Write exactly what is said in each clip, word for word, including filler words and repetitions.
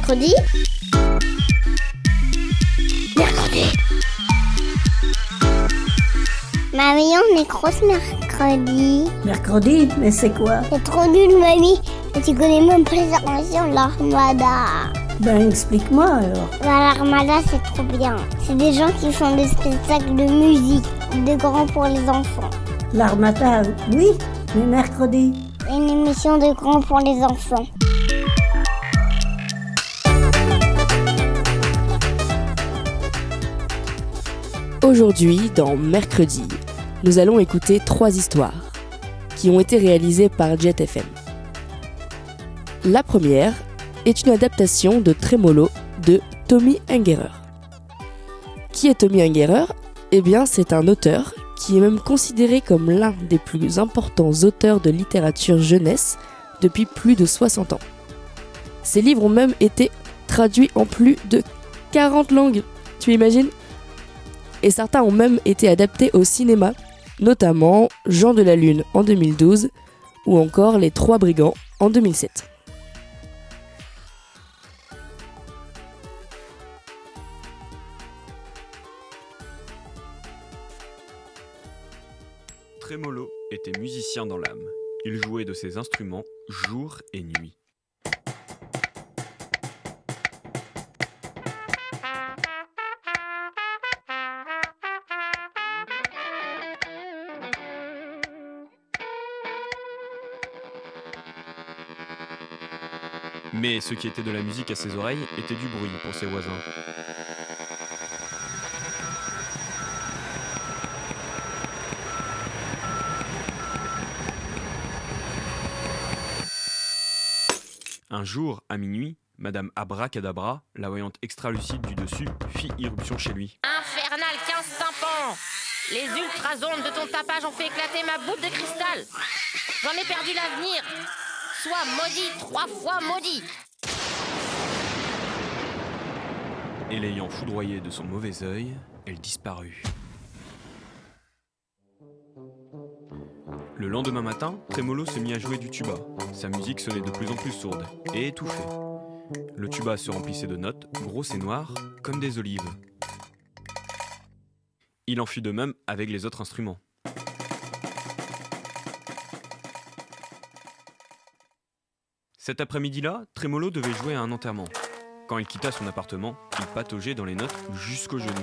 Mercredi. Mercredi. Mamie, on est grosse mercredi. Mercredi, mais c'est quoi? C'est trop nul, mamie. Et tu connais même pas les armations de l'Armada. Ben, explique-moi alors. Bah, l'Armada, c'est trop bien. C'est des gens qui font des spectacles de musique, de grands pour les enfants. L'Armada, oui, mais mercredi. Une émission de grands pour les enfants. Aujourd'hui, dans Mercredi, nous allons écouter trois histoires qui ont été réalisées par Jet F M. La première est une adaptation de Trémolo de Tommy Ungerer. Qui est Tommy Ungerer ? Eh bien, c'est un auteur qui est même considéré comme l'un des plus importants auteurs de littérature jeunesse depuis plus de soixante ans. Ses livres ont même été traduits en plus de quarante langues, tu imagines ? Et certains ont même été adaptés au cinéma, notamment Jean de la Lune en deux mille douze ou encore Les Trois Brigands en deux mille sept. Trémolo était musicien dans l'âme. Il jouait de ses instruments jour et nuit. Mais ce qui était de la musique à ses oreilles était du bruit pour ses voisins. Un jour, à minuit, Madame Abracadabra, la voyante extra-lucide du dessus, fit irruption chez lui. Infernal quinze tympans! Les ultrasondes de ton tapage ont fait éclater ma boule de cristal! J'en ai perdu l'avenir! Sois maudit, trois fois maudit! Et l'ayant foudroyée de son mauvais œil, elle disparut. Le lendemain matin, Trémolo se mit à jouer du tuba. Sa musique sonnait de plus en plus sourde et étouffée. Le tuba se remplissait de notes, grosses et noires, comme des olives. Il en fut de même avec les autres instruments. Cet après-midi-là, Trémolo devait jouer à un enterrement. Quand il quitta son appartement, il pataugeait dans les notes jusqu'aux genoux.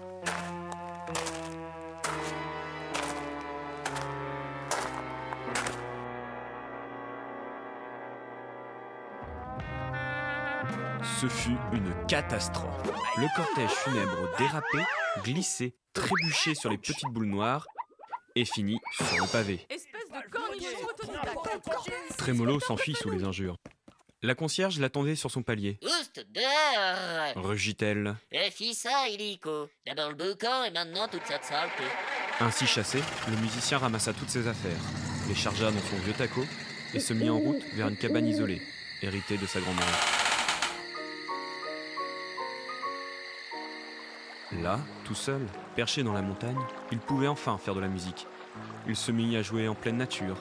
Ce fut une catastrophe. Le cortège funèbre dérapait, glissait, trébuchait sur les petites boules noires et finit sur le pavé. Trémolo s'enfuit sous les injures. La concierge l'attendait sur son palier. Oust dehors! Rugit-elle. Et fit ça, illico. D'abord le boucan et maintenant toute cette saleté. Ainsi chassé, le musicien ramassa toutes ses affaires, les chargea dans son vieux taco et se mit en route vers une cabane isolée, héritée de sa grand-mère. Là, tout seul, perché dans la montagne, il pouvait enfin faire de la musique. Il se mit à jouer en pleine nature.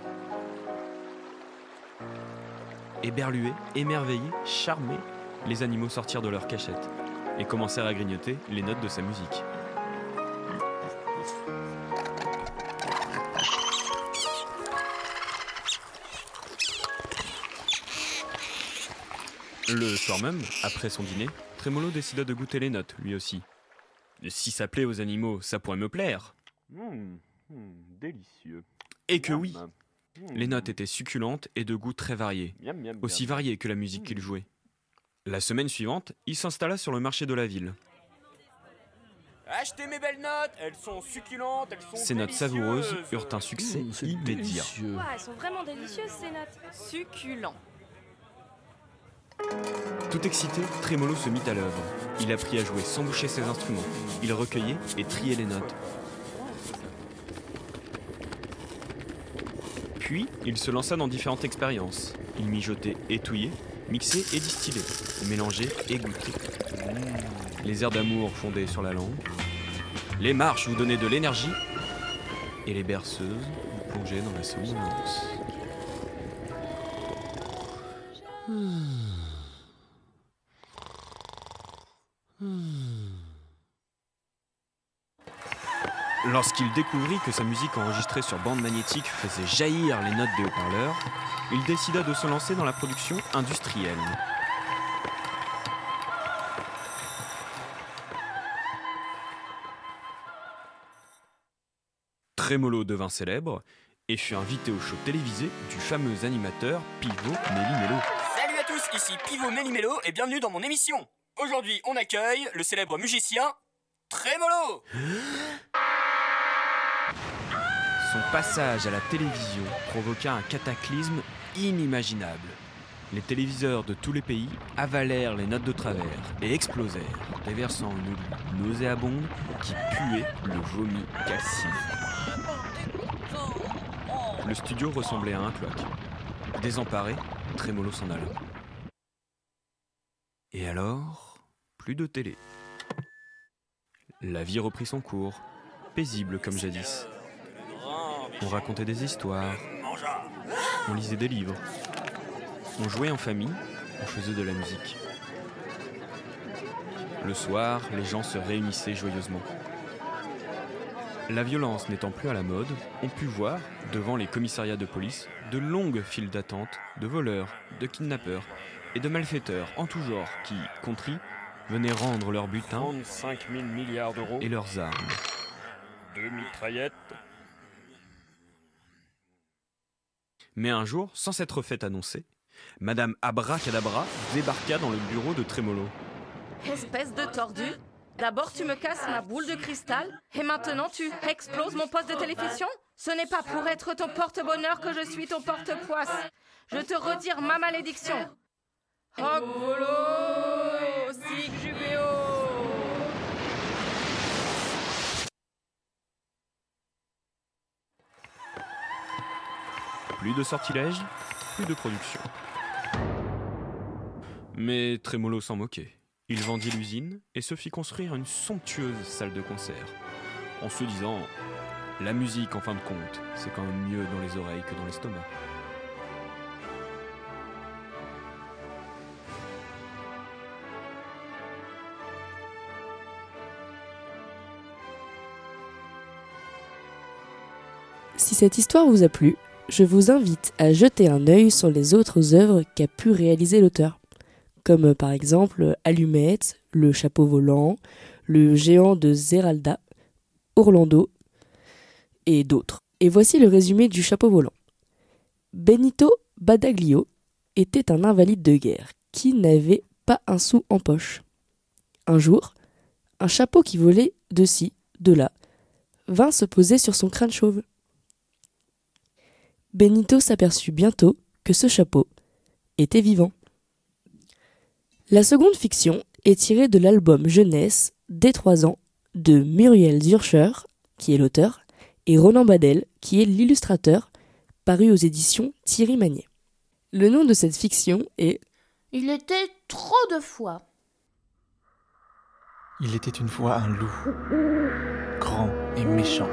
Éberlués, émerveillés, charmés, les animaux sortirent de leur cachette et commencèrent à grignoter les notes de sa musique. Le soir même, après son dîner, Trémolo décida de goûter les notes, lui aussi. Si ça plaît aux animaux, ça pourrait me plaire. Mmh, mmh, délicieux. Et que oui, Mmh. les notes étaient succulentes et de goût très variés, Miam, miam, aussi miam. variés que la musique qu'il jouait. La semaine suivante, il s'installa sur le marché de la ville. Achetez mes belles notes, elles sont succulentes, elles sont Ces notes délicieuses. savoureuses eurent un succès Mmh, c'est immédiat. délicieux. Ouais, elles sont vraiment délicieuses ces notes. Succulents. Tout excité, Trémolo se mit à l'œuvre. Il apprit à jouer sans boucher ses instruments. Il recueillait et triait les notes. Puis, il se lança dans différentes expériences. Il mijotait et touillait, mixait et distillait, mélangeait et goûtait. Les airs d'amour fondaient sur la langue. Les marches vous donnaient de l'énergie. Et les berceuses vous plongeaient dans la somnolence. Lorsqu'il découvrit que sa musique enregistrée sur bande magnétique faisait jaillir les notes des haut-parleurs, il décida de se lancer dans la production industrielle. Tremolo devint célèbre et fut invité au show télévisé du fameux animateur Pivot Méli-Mélo. Salut à tous, ici Pivot Méli-Mélo et bienvenue dans mon émission. Aujourd'hui, on accueille le célèbre musicien Tremolo. Son passage à la télévision provoqua un cataclysme inimaginable. Les téléviseurs de tous les pays avalèrent les notes de travers et explosèrent, déversant une eau nauséabonde qui puait le vomi calciné. Le studio ressemblait à un cloaque. Désemparé, Tremolo s'en alla. Et alors, plus de télé. La vie reprit son cours, paisible comme jadis. On racontait des histoires, on lisait des livres, on jouait en famille, on faisait de la musique. Le soir, les gens se réunissaient joyeusement. La violence n'étant plus à la mode, on put voir, devant les commissariats de police, de longues files d'attente de voleurs, de kidnappeurs et de malfaiteurs en tout genre qui, contrits, venaient rendre leur butin trente-cinq mille milliards d'euros et leurs armes. Deux mitraillettes. Mais un jour, sans s'être fait annoncer, Madame Abracadabra débarqua dans le bureau de Tremolo. Espèce de tordu. D'abord tu me casses ma boule de cristal et maintenant tu exploses mon poste de télévision. Ce n'est pas pour être ton porte-bonheur que je suis ton porte-poisse. Je te retire ma malédiction. Hoc volo, sig jubeo. Plus de sortilèges, plus de production. Mais Tremolo s'en moquait. Il vendit l'usine et se fit construire une somptueuse salle de concert, en se disant « La musique, en fin de compte, c'est quand même mieux dans les oreilles que dans l'estomac. » Si cette histoire vous a plu, je vous invite à jeter un œil sur les autres œuvres qu'a pu réaliser l'auteur, comme par exemple Allumette, Le Chapeau Volant, Le Géant de Zeralda, Orlando et d'autres. Et voici le résumé du Chapeau Volant. Benito Badaglio était un invalide de guerre qui n'avait pas un sou en poche. Un jour, un chapeau qui volait de ci, de là, vint se poser sur son crâne chauve. Benito s'aperçut bientôt que ce chapeau était vivant. La seconde fiction est tirée de l'album jeunesse des trois ans de Muriel Zürcher, qui est l'auteur, et Ronan Badel, qui est l'illustrateur, paru aux éditions Thierry Magnet. Le nom de cette fiction est « Il était trop de fois ». Il était une fois un loup, grand et méchant.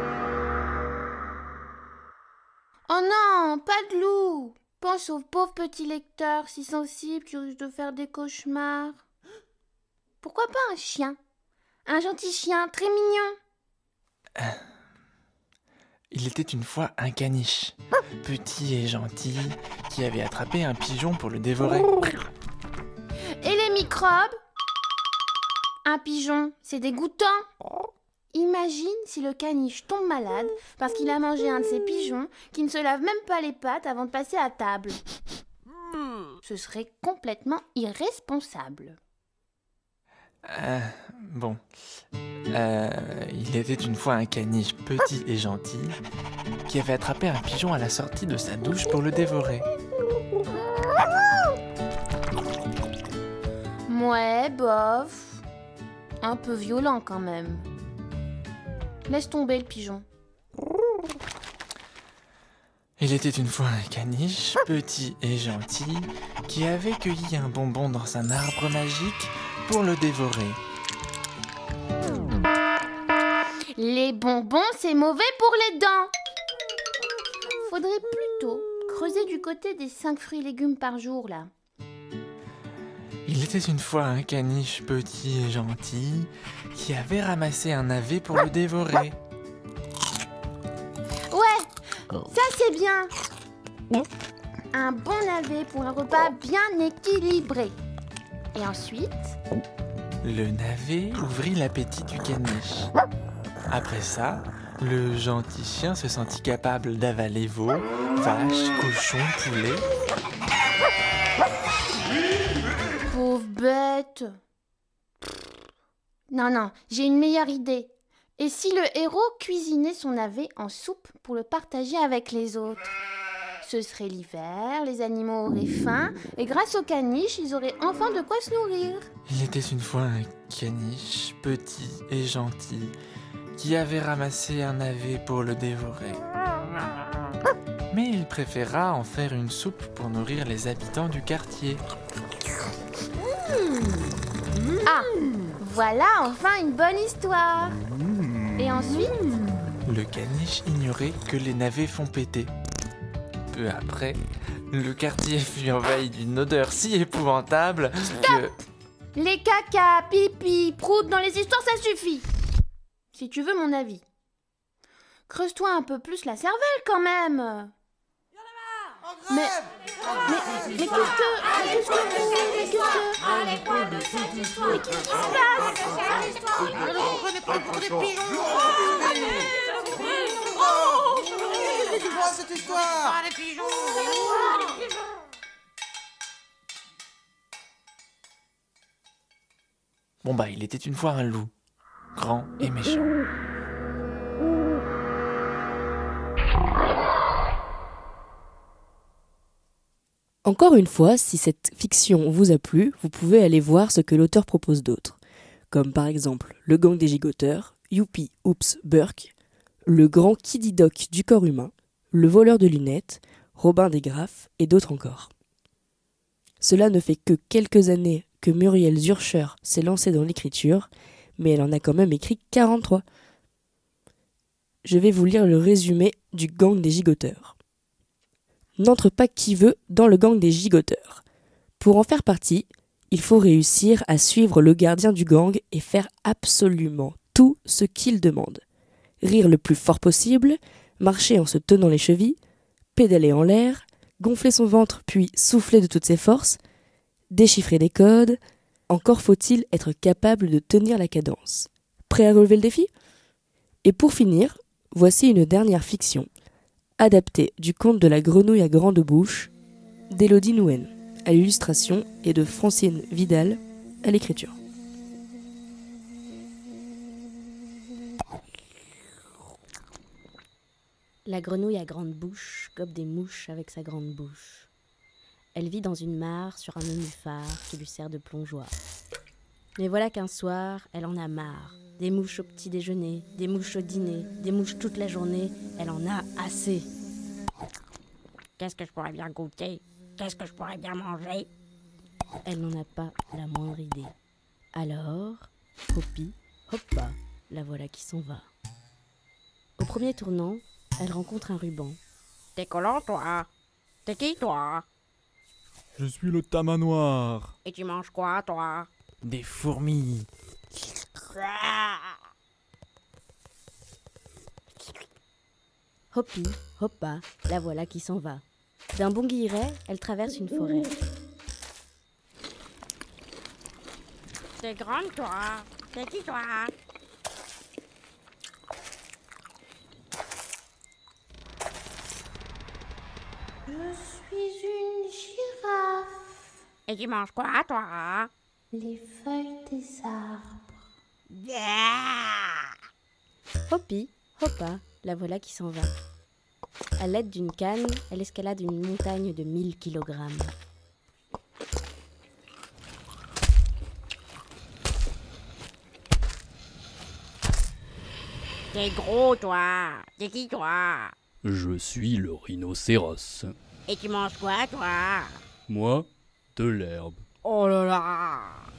Oh non, pas de loup! Pense au pauvre petit lecteur, si sensible, tu risques de faire des cauchemars. Pourquoi pas un chien? Un gentil chien, très mignon. Euh, il était une fois un caniche, petit et gentil, qui avait attrapé un pigeon pour le dévorer. Et les microbes? Un pigeon, c'est dégoûtant. Imagine si le caniche tombe malade parce qu'il a mangé un de ces pigeons qui ne se lave même pas les pattes avant de passer à table. Ce serait complètement irresponsable. Euh, bon. Euh, il était une fois un caniche petit et gentil qui avait attrapé un pigeon à la sortie de sa douche pour le dévorer. Ouais, bof. Un peu violent quand même. Laisse tomber le pigeon. Il était une fois un caniche, petit et gentil, qui avait cueilli un bonbon dans un arbre magique pour le dévorer. Les bonbons, c'est mauvais pour les dents. Faudrait plutôt creuser du côté des cinq fruits et légumes par jour, là. Il était une fois un caniche petit et gentil qui avait ramassé un navet pour le dévorer. Ça c'est bien. Un bon navet pour un repas bien équilibré. Et ensuite... Le navet ouvrit l'appétit du caniche. Après ça, le gentil chien se sentit capable d'avaler veau, vache, cochon, poulet. Pauvre bête. Non, non, j'ai une meilleure idée. Et si le héros cuisinait son navet en soupe pour le partager avec les autres? Ce serait l'hiver, les animaux auraient faim, et grâce au caniche, ils auraient enfin de quoi se nourrir. Il était une fois un caniche petit et gentil qui avait ramassé un navet pour le dévorer. Mais il préféra en faire une soupe pour nourrir les habitants du quartier. Ah, voilà enfin une bonne histoire. Et ensuite? Le caniche ignorait que les navets font péter. Peu après, le quartier fut envahi d'une odeur si épouvantable que... Les caca, pipi, prout dans les histoires, ça suffit. Si tu veux mon avis. Creuse-toi un peu plus la cervelle quand même. Mais, mais, mais qu'est-ce que, mais qu'est-ce que vous, mais qu'est-ce que... Mais qu'est-ce qui se passe? Je ne comprenais pas pour des pigeons. C'est quoi cette histoire? Ah, les pigeons. Bon bah, il était une fois un loup, grand et méchant. Encore une fois, si cette fiction vous a plu, vous pouvez aller voir ce que l'auteur propose d'autre, comme par exemple Le Gang des Gigoteurs, Youpi Oops Burk, Le Grand Kiddy Doc du corps humain, Le Voleur de lunettes, Robin des Graffes et d'autres encore. Cela ne fait que quelques années que Muriel Zurcher s'est lancée dans l'écriture, mais elle en a quand même écrit quarante-trois. Je vais vous lire le résumé du Gang des Gigoteurs. N'entre pas qui veut dans le gang des gigoteurs. Pour en faire partie, il faut réussir à suivre le gardien du gang et faire absolument tout ce qu'il demande. Rire le plus fort possible, marcher en se tenant les chevilles, pédaler en l'air, gonfler son ventre puis souffler de toutes ses forces, déchiffrer des codes, encore faut-il être capable de tenir la cadence. Prêt à relever le défi ? Et pour finir, voici une dernière fiction, adapté du conte de la grenouille à grande bouche d'Élodie Nouen à l'illustration et de Francine Vidal à l'écriture. La grenouille à grande bouche gobe des mouches avec sa grande bouche. Elle vit dans une mare sur un nénuphar qui lui sert de plongeoir. Mais voilà qu'un soir, elle en a marre. Des mouches au petit déjeuner, des mouches au dîner, des mouches toute la journée, elle en a assez. Qu'est-ce que je pourrais bien goûter? Qu'est-ce que je pourrais bien manger? Elle n'en a pas la moindre idée. Alors, Hopi, hoppa, la voilà qui s'en va. Au premier tournant, elle rencontre un ruban. T'es collant, toi? T'es qui, toi? Je suis le tamanoir. Et tu manges quoi, toi? Des fourmis. Hopi, hoppa, la voilà qui s'en va. D'un bond guilleret, elle traverse une forêt. T'es grande, toi? T'es qui, toi? Je suis une girafe. Et tu manges quoi, toi? Les feuilles des arbres. Yeah! Hopi, hoppa, la voilà qui s'en va. À l'aide d'une canne, elle escalade une montagne de mille kilogrammes. T'es gros, toi? T'es qui, toi? Je suis le rhinocéros. Et tu manges quoi, toi? Moi, de l'herbe. Oh là là!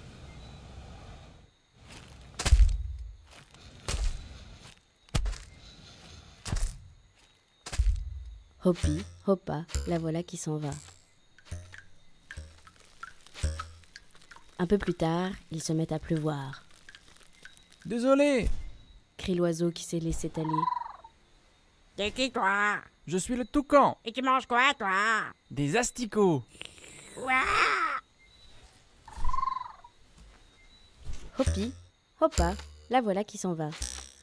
Hopi, hoppa, la voilà qui s'en va. Un peu plus tard, il se met à pleuvoir. Désolé, crie l'oiseau qui s'est laissé aller. T'es qui, toi? Je suis le toucan. Et tu manges quoi, toi? Des asticots. Ouah. Hopi, Hopa, la voilà qui s'en va.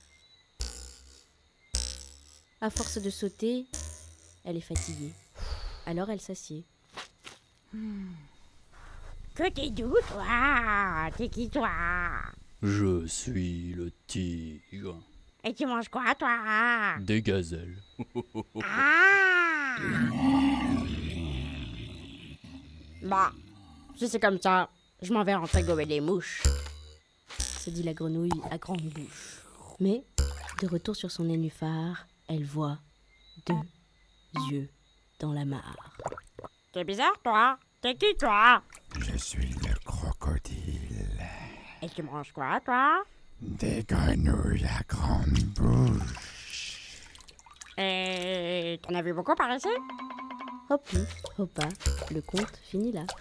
À force de sauter, elle est fatiguée. Alors elle s'assied. Hmm. Que t'es doux, toi? T'es qui, toi? Je suis le tigre. Et tu manges quoi, toi? Des gazelles. Ah! Bah, si c'est comme ça, je m'en vais rentrer gommer les mouches, se dit la grenouille à grande bouche. Mais, de retour sur son nénuphar, elle voit deux yeux dans la mare. T'es bizarre, toi? T'es qui, toi? Je suis le crocodile. Et tu manges quoi, toi? Des grenouilles à grande bouche. Et t'en as vu beaucoup par ici? Hopi, Hopa, le conte finit là.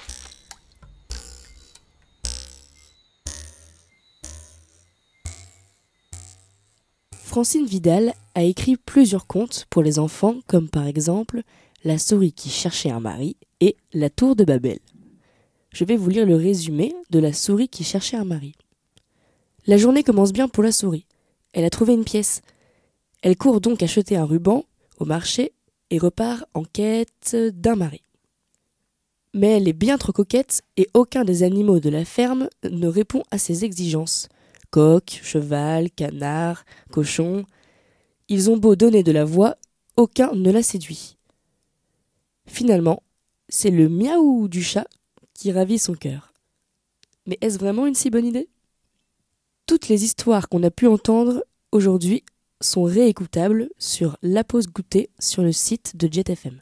Francine Vidal a écrit plusieurs contes pour les enfants, comme par exemple La souris qui cherchait un mari et La tour de Babel. Je vais vous lire le résumé de La souris qui cherchait un mari. La journée commence bien pour la souris. Elle a trouvé une pièce. Elle court donc acheter un ruban au marché et repart en quête d'un mari. Mais elle est bien trop coquette et aucun des animaux de la ferme ne répond à ses exigences. Coq, cheval, canard, cochon. Ils ont beau donner de la voix, aucun ne la séduit. Finalement, c'est le miaou du chat qui ravit son cœur. Mais est-ce vraiment une si bonne idée ? Toutes les histoires qu'on a pu entendre aujourd'hui sont réécoutables sur La Pause Goûter sur le site de Jet F M.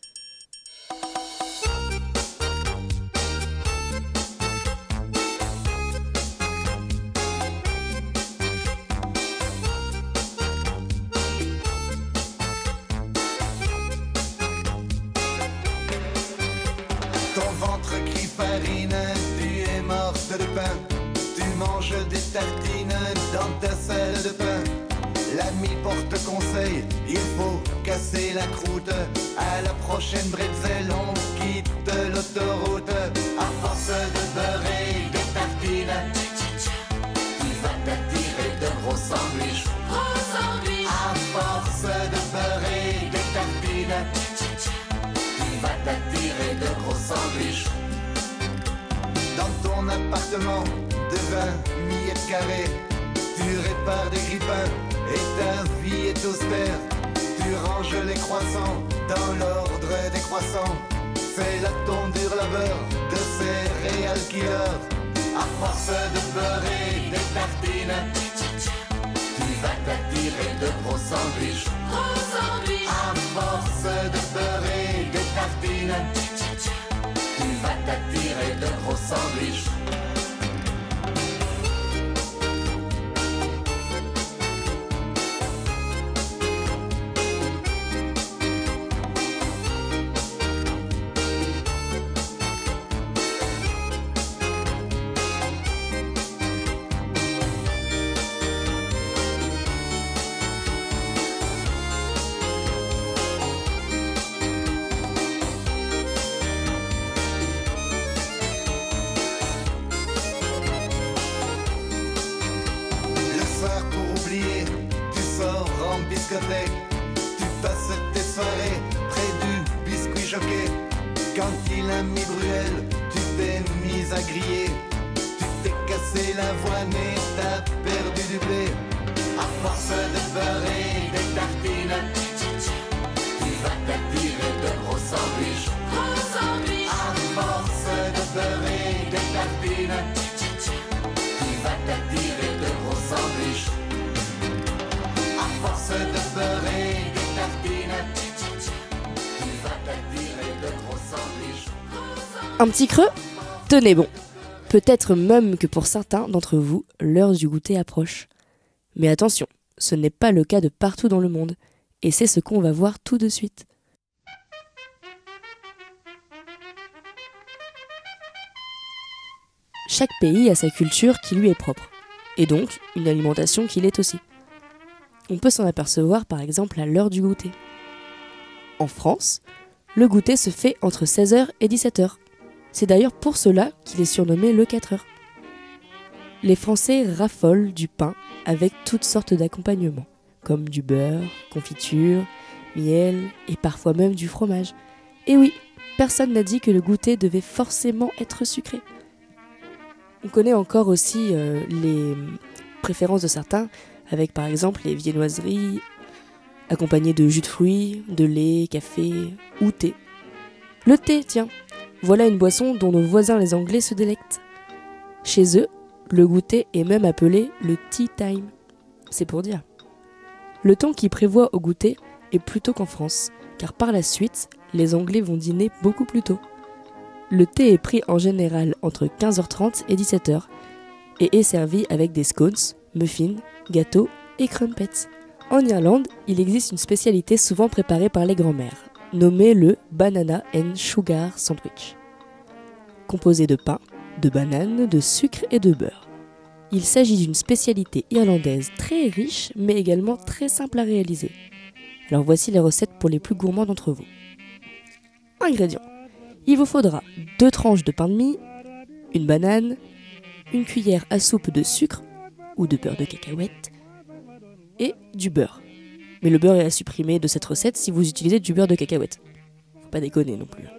Ton ventre crie farine, tu es morte de pain. Tu manges des tartines dans ta salle de bain. L'ami porte conseil, il faut casser la croûte. À la prochaine bretzel, on quitte l'autoroute. À force de beurrer des tartines, tu vas t'attirer de gros sandwichs. À force de beurrer des tartines, tu vas t'attirer de gros sandwichs. Dans ton appartement de vingt mètres carrés, tu répares des grippins et ta vie est austère. Tu ranges les croissants dans l'ordre des croissants. C'est la tondure labeur de céréales killer. À force de beurrer des tartines, tu vas t'attirer de gros sandwichs. À force de beurrer des tartines, tu vas t'attirer de gros sandwichs. Tu passes tes soirées près du biscuit choqué. Quand il a mis Bruel, tu t'es mise à griller. Tu t'es cassé l'avoine et t'as perdu du blé. À force de beurrer des tartines, tu vas t'attirer de gros sandwichs. À force de beurrer des tartines, tu vas t'attirer de gros sandwichs. À force de beurrer des tartines, tu vas t'attirer de gros sandwichs. Un petit creux ? Tenez bon. Peut-être même que pour certains d'entre vous, l'heure du goûter approche. Mais attention, ce n'est pas le cas de partout dans le monde. Et c'est ce qu'on va voir tout de suite. Chaque pays a sa culture qui lui est propre. Et donc, une alimentation qui l'est aussi. On peut s'en apercevoir par exemple à l'heure du goûter. En France, le goûter se fait entre seize heures et dix-sept heures. C'est d'ailleurs pour cela qu'il est surnommé le quatre heures. Les Français raffolent du pain avec toutes sortes d'accompagnements, comme du beurre, confiture, miel et parfois même du fromage. Et oui, personne n'a dit que le goûter devait forcément être sucré. On connaît encore aussi euh, les préférences de certains, avec par exemple les viennoiseries accompagnées de jus de fruits, de lait, café ou thé. Le thé, tiens, voilà une boisson dont nos voisins les Anglais se délectent. Chez eux, le goûter est même appelé le tea time. C'est pour dire. Le temps qui prévoit au goûter est plus tôt qu'en France, car par la suite, les Anglais vont dîner beaucoup plus tôt. Le thé est pris en général entre quinze heures trente et dix-sept heures et est servi avec des scones, muffins, gâteaux et crumpets. En Irlande, il existe une spécialité souvent préparée par les grands-mères, nommée le Banana and Sugar Sandwich. Composé de pain, de bananes, de sucre et de beurre. Il s'agit d'une spécialité irlandaise très riche, mais également très simple à réaliser. Alors voici les recettes pour les plus gourmands d'entre vous. Ingrédients. Il vous faudra deux tranches de pain de mie, une banane, une cuillère à soupe de sucre ou de beurre de cacahuète et du beurre. Mais le beurre est à supprimer de cette recette si vous utilisez du beurre de cacahuète. Faut pas déconner non plus.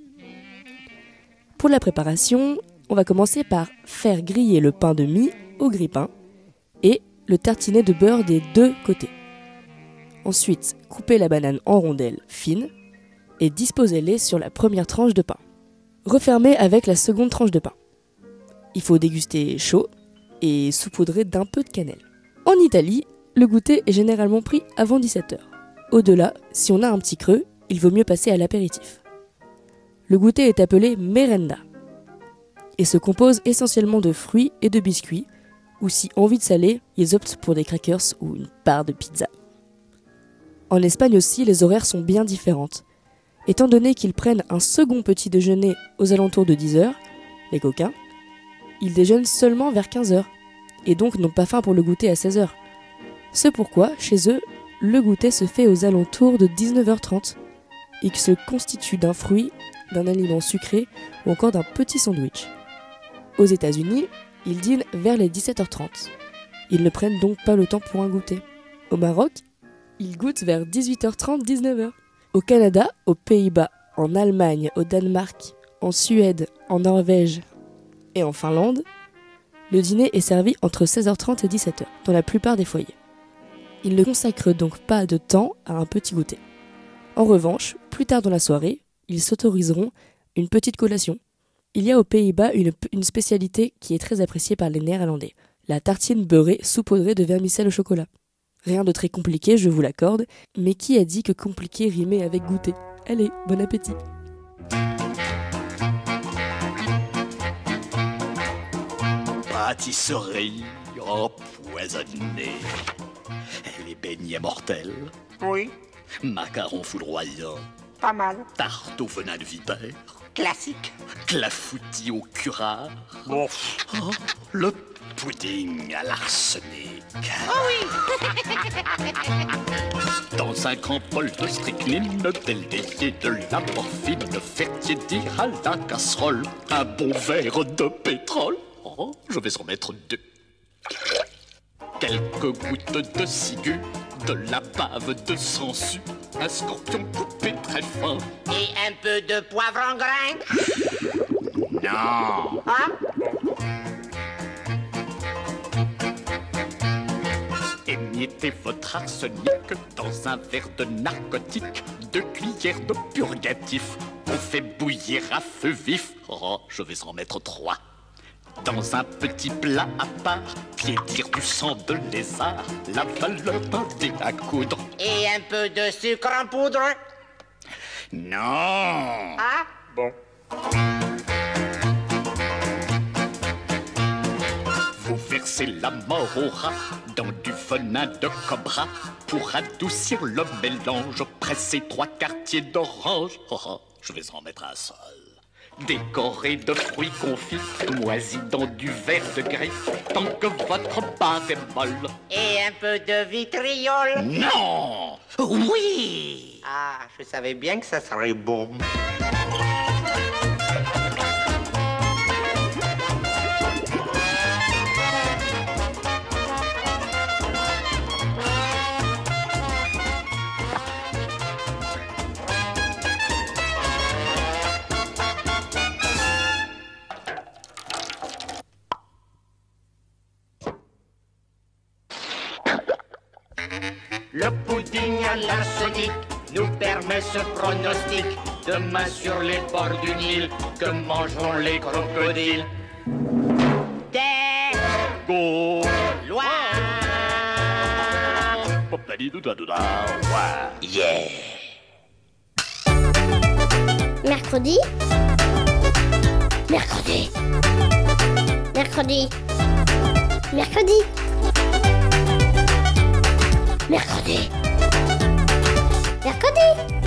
Pour la préparation, on va commencer par faire griller le pain de mie au grille-pain et le tartiner de beurre des deux côtés. Ensuite, couper la banane en rondelles fines et disposez-les sur la première tranche de pain. Refermez avec la seconde tranche de pain. Il faut déguster chaud et saupoudrer d'un peu de cannelle. En Italie, le goûter est généralement pris avant dix-sept heures. Au-delà, si on a un petit creux, il vaut mieux passer à l'apéritif. Le goûter est appelé merenda et se compose essentiellement de fruits et de biscuits, ou si envie de saler, ils optent pour des crackers ou une part de pizza. En Espagne aussi, les horaires sont bien différentes. Étant donné qu'ils prennent un second petit déjeuner aux alentours de dix heures, les coquins, ils déjeunent seulement vers quinze heures, et donc n'ont pas faim pour le goûter à seize heures. C'est pourquoi, chez eux, le goûter se fait aux alentours de dix-neuf heures trente, et qu'il se constitue d'un fruit, d'un aliment sucré ou encore d'un petit sandwich. Aux États-Unis, ils dînent vers les dix-sept heures trente. Ils ne prennent donc pas le temps pour un goûter. Au Maroc, ils goûtent vers dix-huit heures trente à dix-neuf heures. Au Canada, aux Pays-Bas, en Allemagne, au Danemark, en Suède, en Norvège et en Finlande, le dîner est servi entre seize heures trente et dix-sept heures, dans la plupart des foyers. Ils ne consacrent donc pas de temps à un petit goûter. En revanche, plus tard dans la soirée, ils s'autoriseront une petite collation. Il y a aux Pays-Bas une, une spécialité qui est très appréciée par les Néerlandais, la tartine beurrée saupoudrée de vermicelle au chocolat. Rien de très compliqué, je vous l'accorde, mais qui a dit que compliqué rimait avec goûter? Allez, bon appétit! Pâtisserie empoisonnée. Les beignets mortels. Oui. Macarons foudroyants. Pas mal. Tarte au venin de vipère. Classique. Clafoutis au curare. Bon. Oh, le pudding à l'arsenic. Oh oui. Dans un grand bol de strychnine, délayé de la morphine, fertier dire à la casserole, un bon verre de pétrole. Oh, je vais en mettre deux. Quelques gouttes de ciguë, de la bave de sangsue, un scorpion coupé très fin. Et un peu de poivre en grain. Non. Hein? Émiettez votre arsenic dans un verre de narcotique, deux cuillères de purgatif. On fait bouillir à feu vif. Oh, je vais en mettre trois. Dans un petit plat à part, piétir du sang de lézard, la valeur d'un dé à coudre. Et un peu de sucre en poudre. Non. Ah? Bon. Vous versez la mort au rat dans du venin de cobra. Pour adoucir le mélange, pressez trois quartiers d'orange. Oh, oh, je vais en mettre un seul. Décoré de fruits confits, moisis dans du verre de gris, tant que votre pâte est molle. Et un peu de vitriol. Non. Oui. Ah, je savais bien que ça serait bon. Le pudding à l'arsenic nous permet ce pronostic. Demain sur les bords du Nil, que mangeront les crocodiles? Des Gaulois. Yeah. Mercredi. Mercredi. Mercredi. Mercredi. Mercredi. Mercredi.